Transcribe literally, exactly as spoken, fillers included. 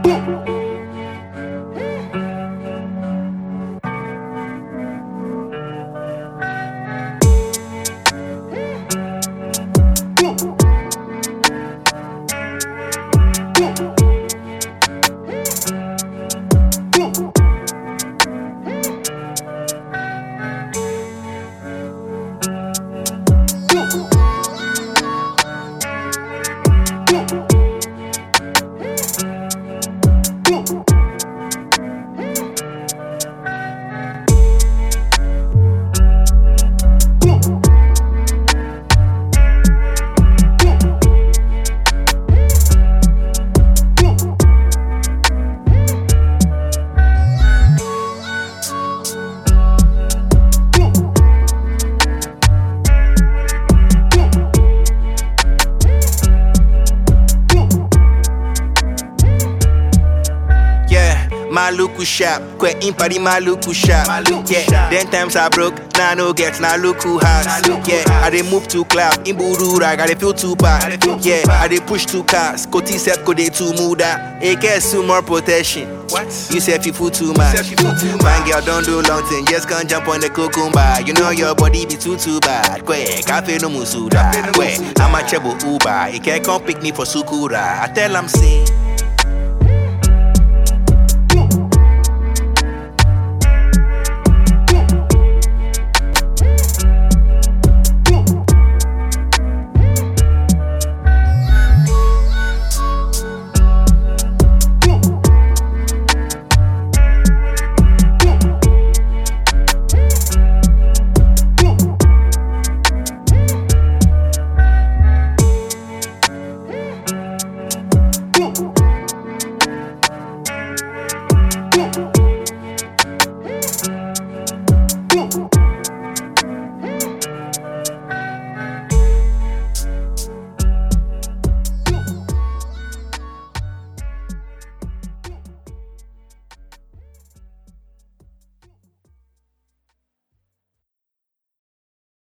Maluku sharp, kwe impari maluku sharp. Maluku Yeah, sharp. then times I broke, now no get na luku house. Na luku Yeah, house. I dey move to club, in Burura, I dey feel too bad. I dey feel too Yeah, bad. I dey push two cars, Koti set ko dey too muda. A get some more protection. What? You say you fool too much. You say you fool too Man, much. girl, don't do long thing, just can't jump on the cucumber. You know your body be too too bad. Kwe, cafe no musuda. Cafe no Kwe, musuda. I'm a chebo Uber. He can't come pick me for Sukura. I tell him say.